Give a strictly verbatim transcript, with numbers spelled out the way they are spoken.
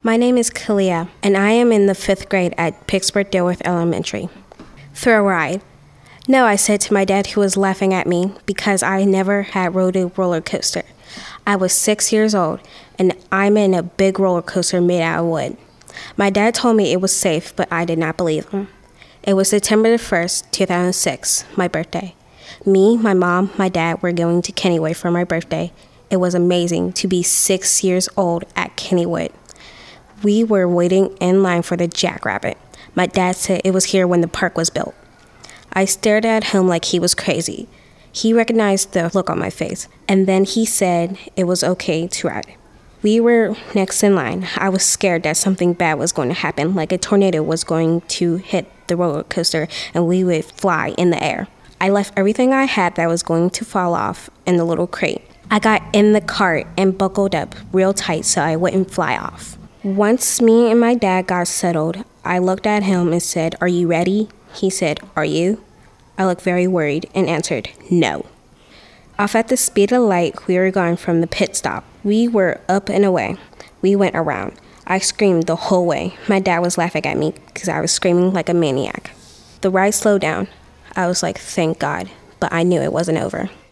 My name is Kalia, and I am in the fifth grade at Pittsburgh Dilworth Elementary. Thrill ride. No, I said to my dad, who was laughing at me because I never had rode a roller coaster. I was six years old, and I'm in a big roller coaster made out of wood. My dad told me it was safe, but I did not believe him. It was September the first, two thousand six, my birthday. Me, my mom, my dad were going to Kennywood for my birthday. It was amazing to be six years old at Kennywood. We were waiting in line for the Jackrabbit. My dad said it was here when the park was built. I stared at him like he was crazy. He recognized the look on my face, and then he said it was okay to ride. We were next in line. I was scared that something bad was going to happen, like a tornado was going to hit the roller coaster and we would fly in the air. I left everything I had that was going to fall off in the little crate. I got in the cart and buckled up real tight so I wouldn't fly off. Once me and my dad got settled, I looked at him and said, "Are you ready?" He said, "Are you?" I looked very worried and answered, "No." Off at the speed of light, we were going from the pit stop. We were up and away. We went around. I screamed the whole way. My dad was laughing at me because I was screaming like a maniac. The ride slowed down. I was like, thank God, but I knew it wasn't over.